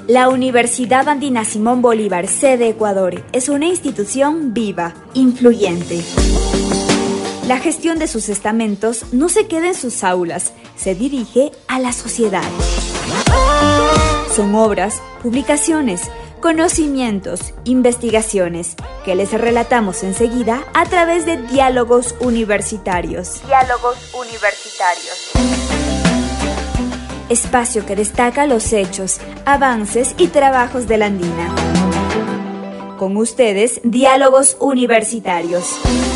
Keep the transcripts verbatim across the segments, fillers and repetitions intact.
La Universidad Andina Simón Bolívar, sede Ecuador, es una institución viva, influyente. La gestión de sus estamentos no se queda en sus aulas, se dirige a la sociedad. Son obras, publicaciones, conocimientos, investigaciones, que les relatamos enseguida a través de Diálogos Universitarios. Diálogos Universitarios. Espacio que destaca los hechos, avances y trabajos de la Andina. Con ustedes, Diálogos Universitarios.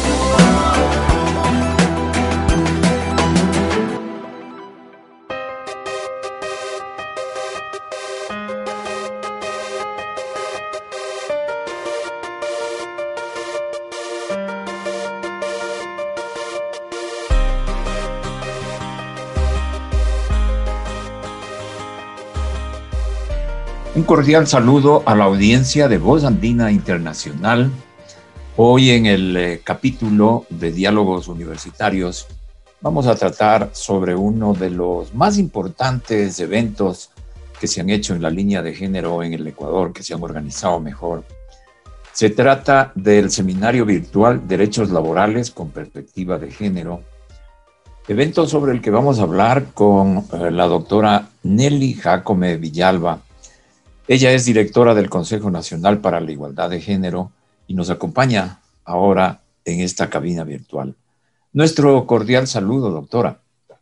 Un cordial saludo a la audiencia de Voz Andina Internacional. Hoy en el eh, capítulo de Diálogos Universitarios vamos a tratar sobre uno de los más importantes eventos que se han hecho en la línea de género en el Ecuador, que se han organizado mejor. Se trata del seminario virtual Derechos Laborales con Perspectiva de Género, evento sobre el que vamos a hablar con eh, la doctora Nelly Jacome Villalba. Ella es directora del Consejo Nacional para la Igualdad de Género y nos acompaña ahora en esta cabina virtual. Nuestro cordial saludo, doctora.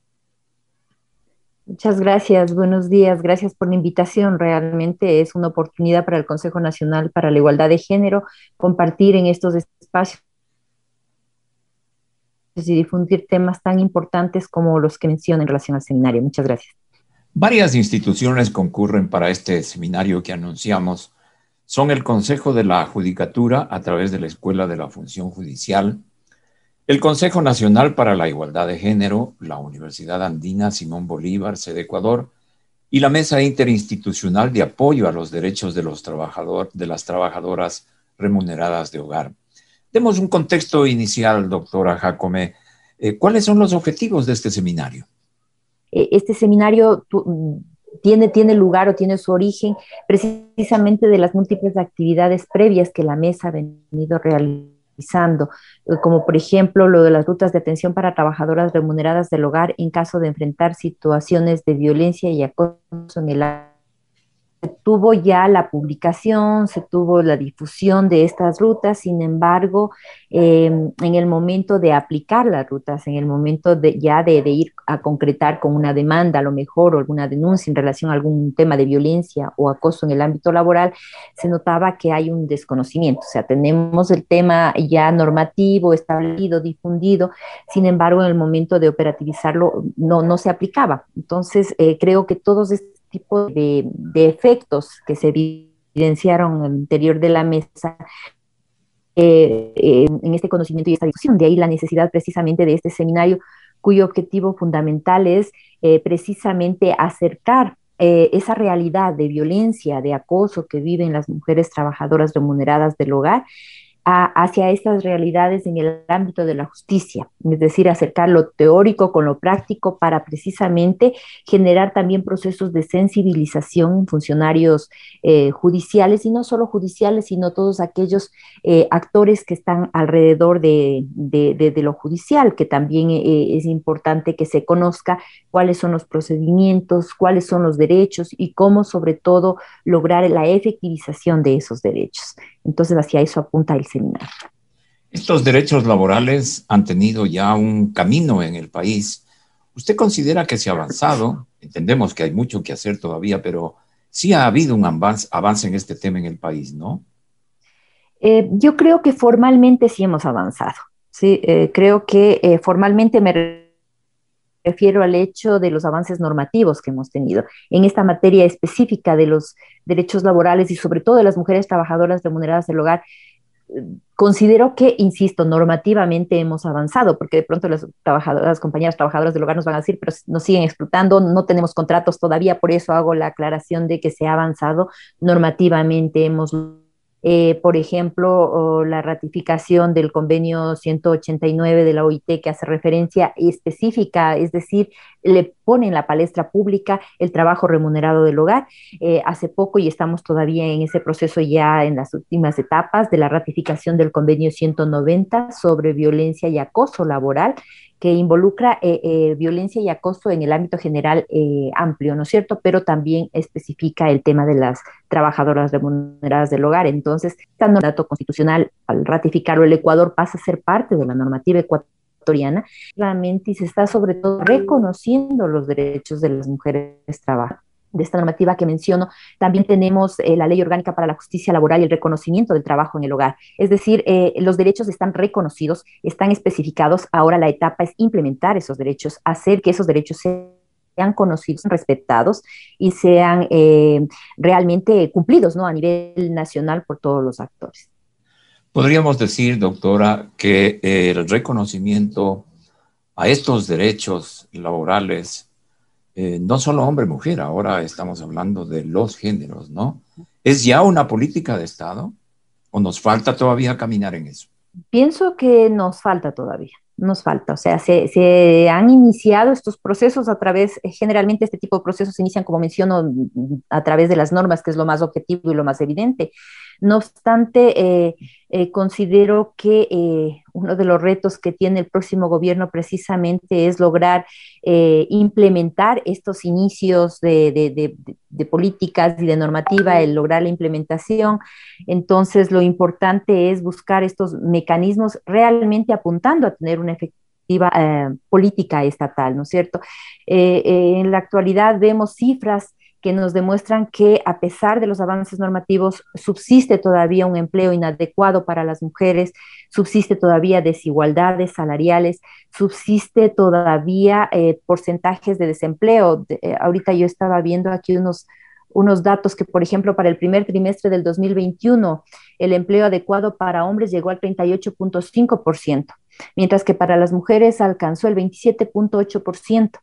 Muchas gracias, buenos días, gracias por la invitación. Realmente es una oportunidad para el Consejo Nacional para la Igualdad de Género compartir en estos espacios y difundir temas tan importantes como los que menciono en relación al seminario. Muchas gracias. Varias instituciones concurren para este seminario que anunciamos. Son el Consejo de la Judicatura a través de la Escuela de la Función Judicial, el Consejo Nacional para la Igualdad de Género, la Universidad Andina Simón Bolívar, sede Ecuador, y la Mesa Interinstitucional de Apoyo a los Derechos de, los trabajador, de las Trabajadoras Remuneradas de Hogar. Demos un contexto inicial, doctora Jacome. Eh, ¿Cuáles son los objetivos de este seminario? Este seminario tu, tiene, tiene lugar o tiene su origen precisamente de las múltiples actividades previas que la mesa ha venido realizando, como por ejemplo lo de las rutas de atención para trabajadoras remuneradas del hogar en caso de enfrentar situaciones de violencia y acoso en el ámbito. Se tuvo ya la publicación, se tuvo la difusión de estas rutas, sin embargo, eh, en el momento de aplicar las rutas, en el momento de, ya de, de ir a concretar con una demanda, a lo mejor, o alguna denuncia en relación a algún tema de violencia o acoso en el ámbito laboral, se notaba que hay un desconocimiento. O sea, tenemos el tema ya normativo, establecido, difundido, sin embargo, en el momento de operativizarlo no, no se aplicaba. Entonces, eh, creo que todos estos tipo de, de efectos que se evidenciaron al interior de la mesa eh, eh, en este conocimiento y esta discusión. De ahí la necesidad precisamente de este seminario, cuyo objetivo fundamental es eh, precisamente acercar eh, esa realidad de violencia, de acoso que viven las mujeres trabajadoras remuneradas del hogar, A, hacia estas realidades en el ámbito de la justicia, es decir, acercar lo teórico con lo práctico para precisamente generar también procesos de sensibilización en funcionarios eh, judiciales, y no solo judiciales, sino todos aquellos eh, actores que están alrededor de, de, de, de lo judicial, que también eh, es importante que se conozca cuáles son los procedimientos, cuáles son los derechos y cómo sobre todo lograr la efectivización de esos derechos. Entonces, hacia eso apunta el seminario. Estos derechos laborales han tenido ya un camino en el país. ¿Usted considera que se ha avanzado? Entendemos que hay mucho que hacer todavía, pero sí ha habido un avance, avance en este tema en el país, ¿no? Eh, yo creo que formalmente sí hemos avanzado. Sí, eh, creo que eh, formalmente me refiero al hecho de los avances normativos que hemos tenido en esta materia específica de los derechos laborales y sobre todo de las mujeres trabajadoras remuneradas del hogar. Considero que, insisto, normativamente hemos avanzado, porque de pronto las trabajadoras, las compañeras trabajadoras del hogar nos van a decir, pero nos siguen explotando, no tenemos contratos todavía, por eso hago la aclaración de que se ha avanzado normativamente, hemos Eh, por ejemplo, la ratificación del convenio ciento ochenta y nueve de la O I T, que hace referencia específica, es decir, le pone en la palestra pública el trabajo remunerado del hogar. Eh, hace poco, y estamos todavía en ese proceso ya en las últimas etapas de la ratificación del convenio ciento noventa sobre violencia y acoso laboral, que involucra eh, eh, violencia y acoso en el ámbito general eh, amplio, ¿no es cierto? Pero también especifica el tema de las trabajadoras remuneradas del hogar. Entonces, este mandato constitucional, al ratificarlo, el Ecuador pasa a ser parte de la normativa ecuatoriana, realmente, y se está sobre todo reconociendo los derechos de las mujeres trabajadoras. De esta normativa que menciono, también tenemos eh, la Ley Orgánica para la Justicia Laboral y el reconocimiento del trabajo en el hogar. Es decir, eh, los derechos están reconocidos, están especificados. Ahora la etapa es implementar esos derechos, hacer que esos derechos sean conocidos, respetados y sean eh, realmente cumplidos, ¿no?, a nivel nacional por todos los actores. Podríamos decir, doctora, que el reconocimiento a estos derechos laborales, Eh, no solo hombre-mujer, ahora estamos hablando de los géneros, ¿no? ¿Es ya una política de Estado o nos falta todavía caminar en eso? Pienso que nos falta todavía, nos falta. O sea, se, se han iniciado estos procesos a través, generalmente este tipo de procesos se inician, como menciono, a través de las normas, que es lo más objetivo y lo más evidente. No obstante, eh, eh, considero que eh, uno de los retos que tiene el próximo gobierno precisamente es lograr eh, implementar estos inicios de, de, de, de políticas y de normativa, el lograr la implementación. Entonces, lo importante es buscar estos mecanismos realmente apuntando a tener una efectiva eh, política estatal, ¿no es cierto? Eh, eh, en la actualidad vemos cifras que nos demuestran que a pesar de los avances normativos, subsiste todavía un empleo inadecuado para las mujeres, subsiste todavía desigualdades salariales, subsiste todavía eh, porcentajes de desempleo. De, eh, ahorita yo estaba viendo aquí unos, unos datos que, por ejemplo, para el primer trimestre del dos mil veintiuno, el empleo adecuado para hombres llegó al treinta y ocho punto cinco por ciento, mientras que para las mujeres alcanzó el veintisiete punto ocho por ciento.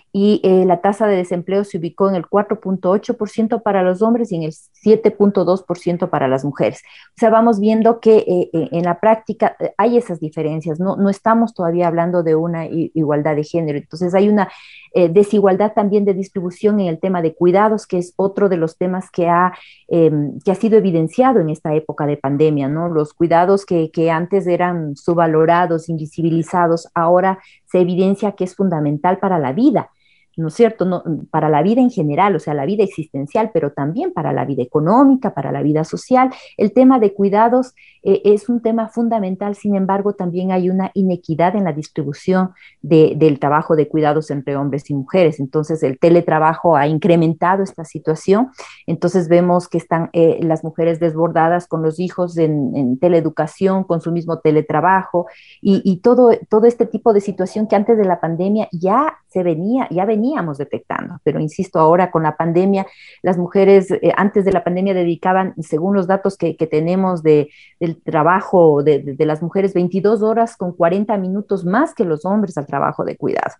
Y eh, la tasa de desempleo se ubicó en el cuatro punto ocho por ciento para los hombres y en el siete punto dos por ciento para las mujeres. O sea, vamos viendo que eh, eh, en la práctica eh, hay esas diferencias, no, no estamos todavía hablando de una igualdad de género. Entonces hay una eh, desigualdad también de distribución en el tema de cuidados, que es otro de los temas que ha, eh, que ha sido evidenciado en esta época de pandemia, ¿no? Los cuidados que, que antes eran subvalorados, invisibilizados, ahora se evidencia que es fundamental para la vida, ¿no es cierto? No, para la vida en general, o sea, la vida existencial, pero también para la vida económica, para la vida social. El tema de cuidados eh, es un tema fundamental. Sin embargo, también hay una inequidad en la distribución de, del trabajo de cuidados entre hombres y mujeres. Entonces, el teletrabajo ha incrementado esta situación. Entonces, vemos que están eh, las mujeres desbordadas con los hijos en, en teleeducación, con su mismo teletrabajo y, y todo, todo este tipo de situación que antes de la pandemia ya se venía, ya veníamos detectando, pero insisto, ahora con la pandemia, las mujeres eh, antes de la pandemia dedicaban, según los datos que, que tenemos de, del trabajo de, de, de las mujeres, veintidós horas con cuarenta minutos más que los hombres al trabajo de cuidado.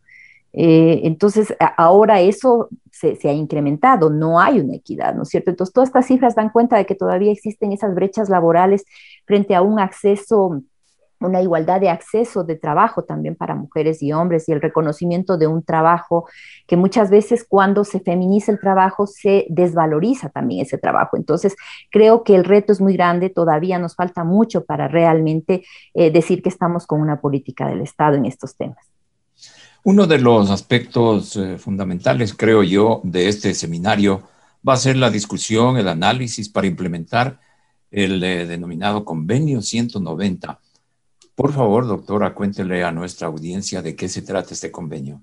Eh, entonces, a, ahora eso se, se ha incrementado, no hay una equidad, ¿no es cierto? Entonces, todas estas cifras dan cuenta de que todavía existen esas brechas laborales frente a un acceso, una igualdad de acceso de trabajo también para mujeres y hombres y el reconocimiento de un trabajo que muchas veces cuando se feminiza el trabajo se desvaloriza también ese trabajo. Entonces creo que el reto es muy grande, todavía nos falta mucho para realmente eh, decir que estamos con una política del Estado en estos temas. Uno de los aspectos eh, fundamentales, creo yo, de este seminario va a ser la discusión, el análisis para implementar el eh, denominado Convenio ciento noventa. Por favor, doctora, cuéntele a nuestra audiencia de qué se trata este convenio.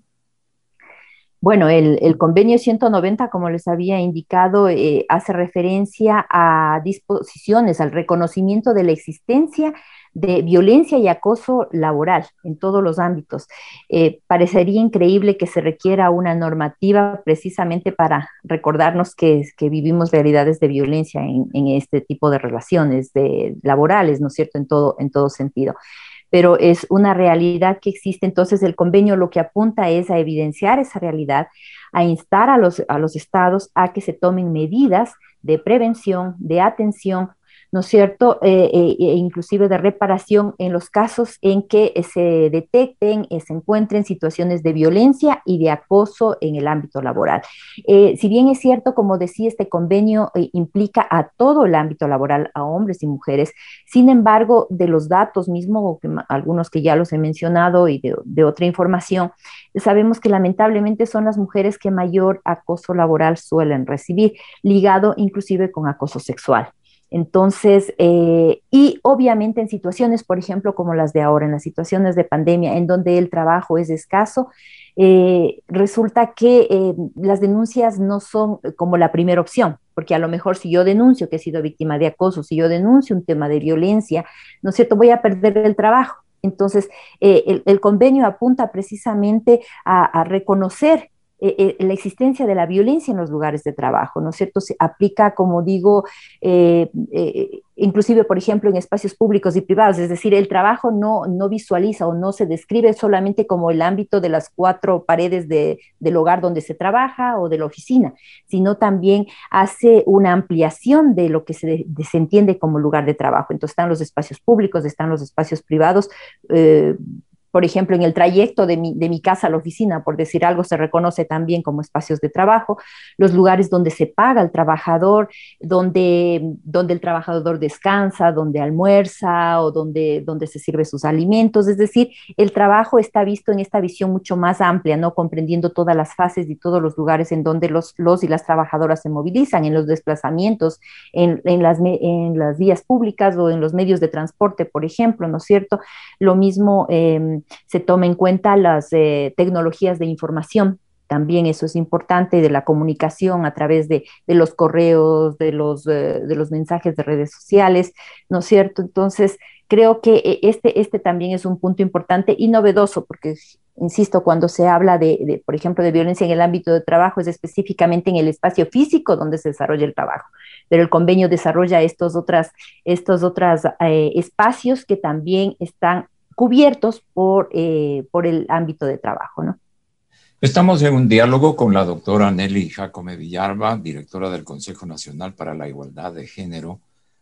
Bueno, el, el convenio ciento noventa, como les había indicado, eh, hace referencia a disposiciones, al reconocimiento de la existencia de violencia y acoso laboral en todos los ámbitos. Eh, parecería increíble que se requiera una normativa precisamente para recordarnos que, que vivimos realidades de violencia en, en este tipo de relaciones de, laborales, ¿no es cierto?, en todo, en todo sentido. Pero es una realidad que existe. Entonces el convenio lo que apunta es a evidenciar esa realidad, a instar a los, a los estados a que se tomen medidas de prevención, de atención, ¿no es cierto? Eh, eh, e inclusive de reparación en los casos en que eh, se detecten, eh, se encuentren situaciones de violencia y de acoso en el ámbito laboral. Eh, si bien es cierto, como decía, este convenio eh, implica a todo el ámbito laboral, a hombres y mujeres, sin embargo, de los datos mismos, que, algunos que ya los he mencionado y de, de otra información, sabemos que lamentablemente son las mujeres que mayor acoso laboral suelen recibir, ligado inclusive con acoso sexual. Entonces, eh, y obviamente en situaciones, por ejemplo, como las de ahora, en las situaciones de pandemia, en donde el trabajo es escaso, eh, resulta que eh, las denuncias no son como la primera opción, porque a lo mejor si yo denuncio que he sido víctima de acoso, si yo denuncio un tema de violencia, ¿no es cierto?, voy a perder el trabajo. Entonces, eh, el, el, convenio apunta precisamente a, a reconocer eh, eh, la existencia de la violencia en los lugares de trabajo, ¿no es cierto? Se aplica, como digo, eh, eh, inclusive, por ejemplo, en espacios públicos y privados, es decir, el trabajo no, no visualiza o no se describe solamente como el ámbito de las cuatro paredes de, del hogar donde se trabaja o de la oficina, sino también hace una ampliación de lo que se, de, se entiende como lugar de trabajo. Entonces están los espacios públicos, están los espacios privados, eh, por ejemplo, en el trayecto de mi, de mi casa a la oficina, por decir algo, se reconoce también como espacios de trabajo, los lugares donde se paga al trabajador, donde, donde el trabajador descansa, donde almuerza o donde, donde se sirve sus alimentos. Es decir, el trabajo está visto en esta visión mucho más amplia, ¿no? Comprendiendo todas las fases y todos los lugares en donde los, los y las trabajadoras se movilizan, en los desplazamientos, en, en, las, en las vías públicas o en los medios de transporte, por ejemplo, ¿no es cierto? Lo mismo eh, se toma en cuenta las eh, tecnologías de información. También eso es importante, de la comunicación a través de, de los correos, de los, eh, de los mensajes de redes sociales, ¿no es cierto? Entonces, creo que este, este también es un punto importante y novedoso, porque, insisto, cuando se habla de, de, por ejemplo, de violencia en el ámbito de trabajo, es específicamente en el espacio físico donde se desarrolla el trabajo, pero el convenio desarrolla estos otros estos otras, eh, espacios que también están cubiertos por, eh, por el ámbito de trabajo, ¿no? Estamos en un diálogo con la doctora Nelly Jacome Villalba, directora del Consejo Nacional para la Igualdad de Género,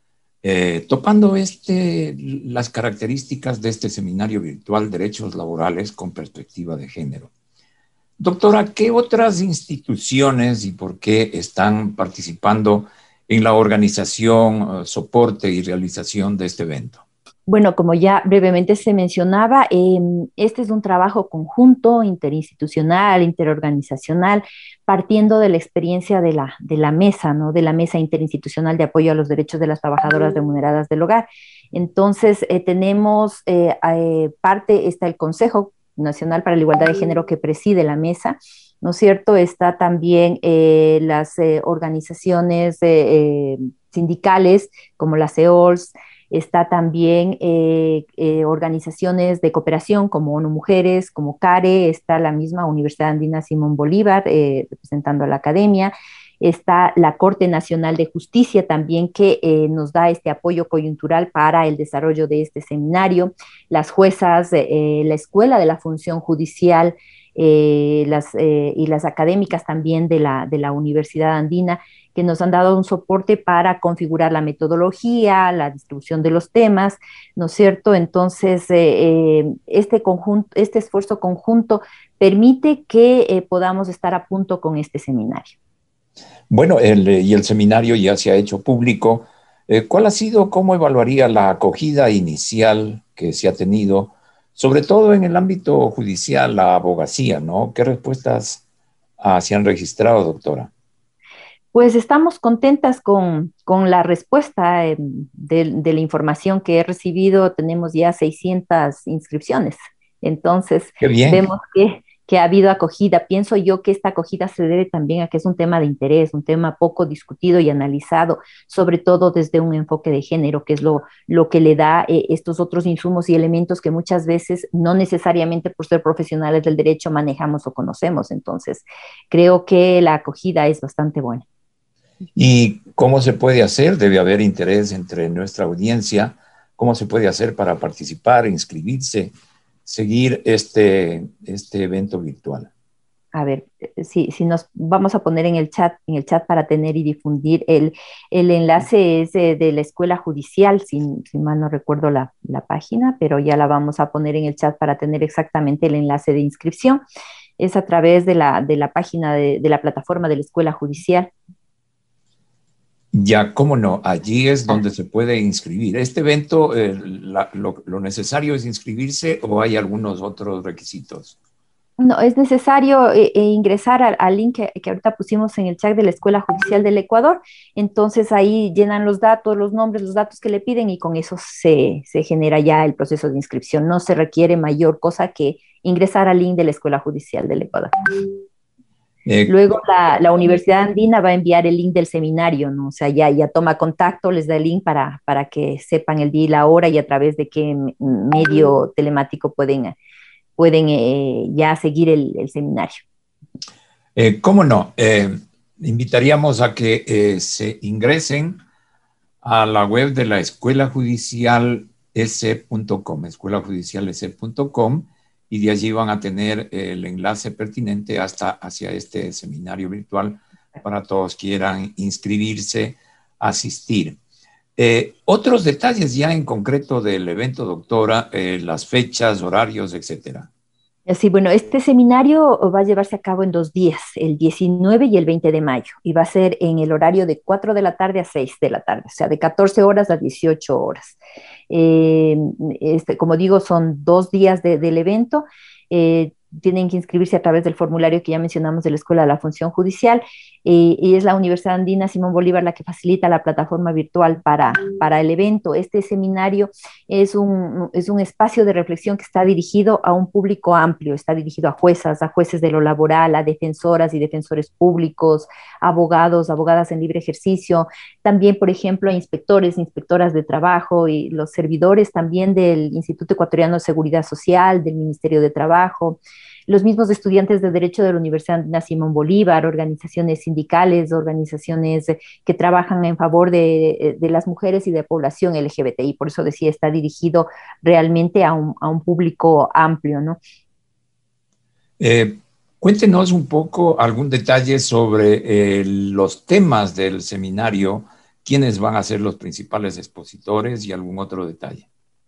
eh, topando este, las características de este seminario virtual Derechos Laborales con Perspectiva de Género. Doctora, ¿qué otras instituciones y por qué están participando en la organización, soporte y realización de este evento? Bueno, como ya brevemente se mencionaba, eh, este es un trabajo conjunto, interinstitucional, interorganizacional, partiendo de la experiencia de la, de la mesa, ¿no? De la Mesa Interinstitucional de Apoyo a los Derechos de las Trabajadoras Remuneradas del Hogar. Entonces, eh, tenemos eh, eh, parte, está el Consejo Nacional para la Igualdad de Género que preside la mesa, ¿no es cierto? Está también eh, las eh, organizaciones eh, eh, sindicales como la C E O L S, está también eh, eh, organizaciones de cooperación como ONU Mujeres, como CARE, está la misma Universidad Andina Simón Bolívar eh, representando a la academia, está la Corte Nacional de Justicia también que eh, nos da este apoyo coyuntural para el desarrollo de este seminario, las juezas, eh, la Escuela de la Función Judicial, eh, las, eh, y las académicas también de la, de la Universidad Andina, que nos han dado un soporte para configurar la metodología, la distribución de los temas, ¿no es cierto? Entonces, eh, eh, este, conjunto, este esfuerzo conjunto permite que eh, podamos estar a punto con este seminario. Bueno, el, y el seminario ya se ha hecho público. Eh, ¿Cuál ha sido, cómo evaluaría la acogida inicial que se ha tenido, sobre todo en el ámbito judicial, la abogacía, ¿no? ¿Qué respuestas ah, se han registrado, doctora? Pues estamos contentas con, con la respuesta eh, de, de la información que he recibido. Tenemos ya seiscientas inscripciones. Entonces, Qué bien. vemos que, que ha habido acogida. Pienso yo que esta acogida se debe también a que es un tema de interés, un tema poco discutido y analizado, sobre todo desde un enfoque de género, que es lo, lo que le da eh, estos otros insumos y elementos que muchas veces no necesariamente por ser profesionales del derecho manejamos o conocemos. Entonces, creo que la acogida es bastante buena. ¿Y cómo se puede hacer? Debe haber interés entre nuestra audiencia. ¿Cómo se puede hacer para participar, inscribirse, seguir este, este evento virtual? a ver, si, si nos vamos a poner en el chat, en el chat para tener y difundir, el, el enlace es de, de la Escuela Judicial, si, si mal no recuerdo la, la página, pero ya la vamos a poner en el chat para tener exactamente el enlace de inscripción. Es a través de la, de la página de, de la plataforma de la Escuela Judicial. Ya, cómo no, allí es donde se puede inscribir. ¿Este evento, eh, la, lo, lo necesario es inscribirse o hay algunos otros requisitos? No, es necesario eh, eh, ingresar al, al link que, que ahorita pusimos en el chat de la Escuela Judicial del Ecuador. Entonces ahí llenan los datos, los nombres, los datos que le piden y con eso se, se genera ya el proceso de inscripción. No se requiere mayor cosa que ingresar al link de la Escuela Judicial del Ecuador. Eh, Luego la, la Universidad Andina va a enviar el link del seminario, ¿no? O sea, ya, ya toma contacto, les da el link para, para que sepan el día y la hora y a través de qué medio telemático pueden, pueden eh, ya seguir el, el seminario. Eh, ¿Cómo no? Eh, invitaríamos a que eh, se ingresen a la web de la Escuela Judicial S punto com, escuela judicial S punto com, y de allí van a tener el enlace pertinente hasta hacia este seminario virtual para todos quieran inscribirse, asistir. Eh, otros detalles ya en concreto del evento, doctora, eh, las fechas, horarios, etcétera. Sí, bueno, este seminario va a llevarse a cabo en dos días, el diecinueve y el veinte de mayo, y va a ser en el horario de cuatro de la tarde a seis de la tarde, o sea, de catorce horas a dieciocho horas. Eh, este, como digo, son dos días de, del evento. Eh, tienen que inscribirse a través del formulario que ya mencionamos de la Escuela de la Función Judicial, eh, y es la Universidad Andina Simón Bolívar la que facilita la plataforma virtual para, para el evento. Este seminario es un, es un espacio de reflexión que está dirigido a un público amplio, está dirigido a juezas, a jueces de lo laboral, a defensoras y defensores públicos, abogados, abogadas en libre ejercicio, también, por ejemplo, a inspectores, inspectoras de trabajo y los servidores también del Instituto Ecuatoriano de Seguridad Social, del Ministerio de Trabajo, los mismos estudiantes de Derecho de la Universidad Andina Simón Bolívar, organizaciones sindicales, organizaciones que trabajan en favor de, de las mujeres y de población L G B T I. Por eso decía, está dirigido realmente a un, a un público amplio, ¿no? Eh, cuéntenos un poco algún detalle sobre eh, los temas del seminario, quiénes van a ser los principales expositores y algún otro detalle.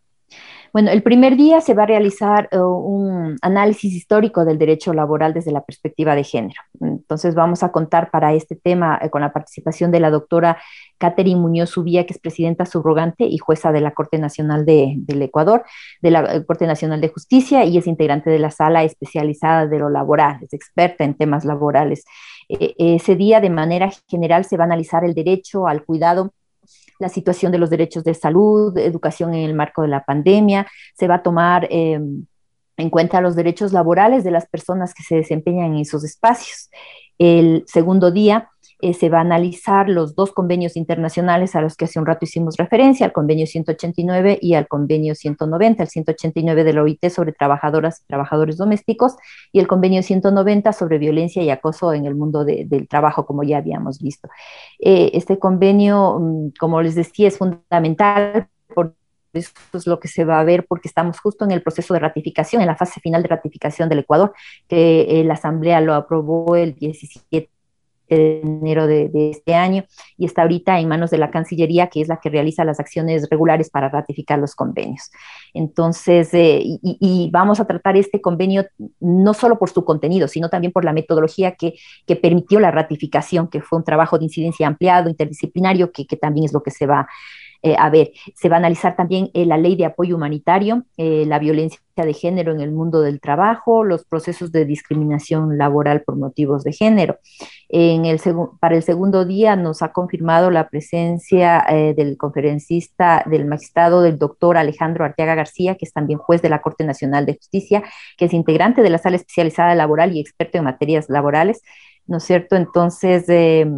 Bueno, el primer día se va a realizar uh, un análisis histórico del derecho laboral desde la perspectiva de género. Entonces vamos a contar para este tema eh, con la participación de la doctora Catherine Muñoz Ubía, que es presidenta subrogante y jueza de la Corte Nacional de, del Ecuador, de la eh, Corte Nacional de Justicia, y es integrante de la sala especializada de lo laboral, es experta en temas laborales. Eh, ese día, de manera general, se va a analizar el derecho al cuidado, la situación de los derechos de salud, educación en el marco de la pandemia. Se va a tomar eh, en cuenta los derechos laborales de las personas que se desempeñan en esos espacios. El segundo día eh, se va a analizar los dos convenios internacionales a los que hace un rato hicimos referencia, al convenio ciento ochenta y nueve y al convenio ciento noventa, el ciento ochenta y nueve de la O I T sobre trabajadoras y trabajadores domésticos y el convenio ciento noventa sobre violencia y acoso en el mundo de, del trabajo, como ya habíamos visto. Eh, este convenio, como les decía, es fundamental por eso es lo que se va a ver, porque estamos justo en el proceso de ratificación, en la fase final de ratificación del Ecuador, que eh, la Asamblea lo aprobó el diecisiete de enero de, de este año y está ahorita en manos de la Cancillería, que es la que realiza las acciones regulares para ratificar los convenios. Entonces, eh, y, y vamos a tratar este convenio no solo por su contenido, sino también por la metodología que, que permitió la ratificación, que fue un trabajo de incidencia ampliado, interdisciplinario, que, que también es lo que se va Eh, a ver, se va a analizar también eh, la ley de apoyo humanitario, eh, la violencia de género en el mundo del trabajo, los procesos de discriminación laboral por motivos de género. En el para el segundo día nos ha confirmado la presencia eh, del conferencista del magistrado, del doctor Alejandro Arteaga García, que es también juez de la Corte Nacional de Justicia, que es integrante de la Sala Especializada Laboral y experto en materias laborales, ¿no es cierto? Entonces, eh,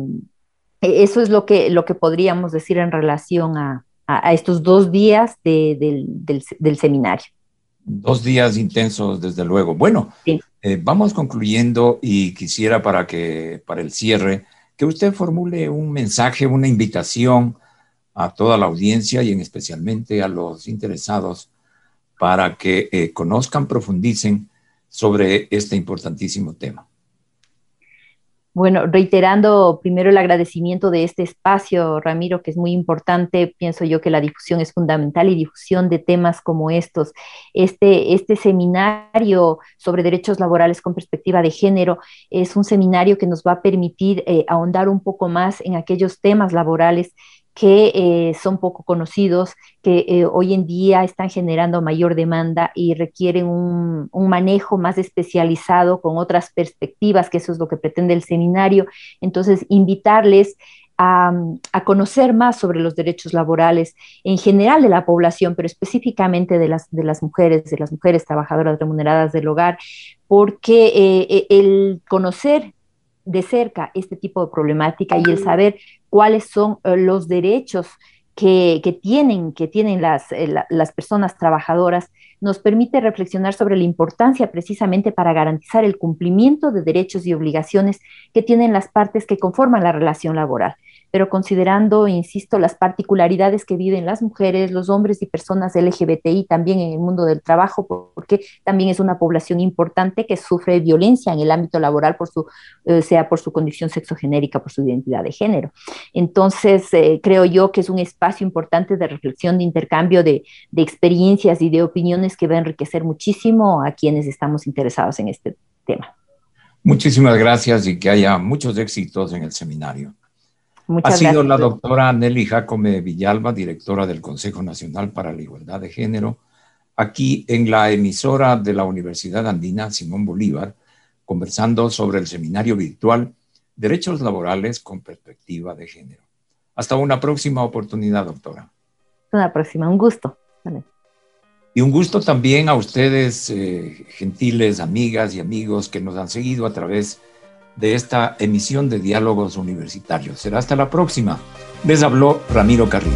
eso es lo que, lo que podríamos decir en relación a, a, a estos dos días de, del, del, del seminario. Dos días intensos, desde luego. Bueno, sí. eh, vamos concluyendo y quisiera para, que, para el cierre que usted formule un mensaje, una invitación a toda la audiencia y en especialmente a los interesados para que eh, conozcan, profundicen sobre este importantísimo tema. Bueno, reiterando primero el agradecimiento de este espacio, Ramiro, que es muy importante. Pienso yo que la difusión es fundamental y difusión de temas como estos. Este, este seminario sobre derechos laborales con perspectiva de género es un seminario que nos va a permitir eh, ahondar un poco más en aquellos temas laborales que eh, son poco conocidos, que eh, hoy en día están generando mayor demanda y requieren un, un manejo más especializado con otras perspectivas, que eso es lo que pretende el seminario. Entonces, invitarles a, a conocer más sobre los derechos laborales en general de la población, pero específicamente de las, de las mujeres, de las mujeres trabajadoras remuneradas del hogar, porque eh, el conocer de cerca este tipo de problemática y el saber cuáles son uh, los derechos que, que tienen, que tienen las, eh, la, las personas trabajadoras, nos permite reflexionar sobre la importancia precisamente para garantizar el cumplimiento de derechos y obligaciones que tienen las partes que conforman la relación laboral, pero considerando, insisto, las particularidades que viven las mujeres, los hombres y personas L G B T I también en el mundo del trabajo, porque también es una población importante que sufre violencia en el ámbito laboral, por su, eh, sea por su condición sexogenérica, por su identidad de género. Entonces, eh, creo yo que es un espacio importante de reflexión, de intercambio de, de experiencias y de opiniones que va a enriquecer muchísimo a quienes estamos interesados en este tema. Muchísimas gracias y que haya muchos éxitos en el seminario. Muchas ha sido gracias. La doctora Nelly Jacome Villalba, directora del Consejo Nacional para la Igualdad de Género, aquí en la emisora de la Universidad Andina Simón Bolívar, conversando sobre el seminario virtual Derechos Laborales con Perspectiva de Género. Hasta una próxima oportunidad, doctora. Hasta una próxima, un gusto. Vale. Y un gusto también a ustedes, eh, gentiles amigas y amigos que nos han seguido a través de esta emisión de Diálogos Universitarios. Será hasta la próxima. Les habló Ramiro Carrillo.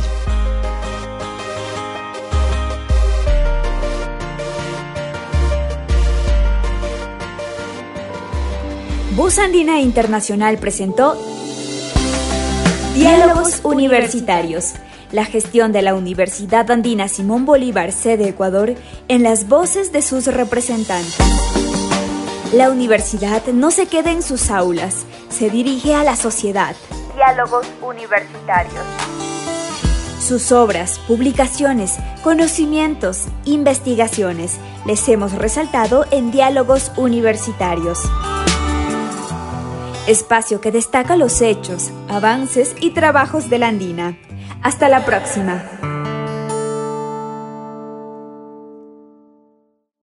Voz Andina Internacional presentó Diálogos Universitarios, la gestión de la Universidad Andina Simón Bolívar, sede Ecuador, en las voces de sus representantes. La universidad no se queda en sus aulas, se dirige a la sociedad. Diálogos Universitarios. Sus obras, publicaciones, conocimientos, investigaciones, les hemos resaltado en Diálogos Universitarios. Espacio que destaca los hechos, avances y trabajos de la Andina. Hasta la próxima.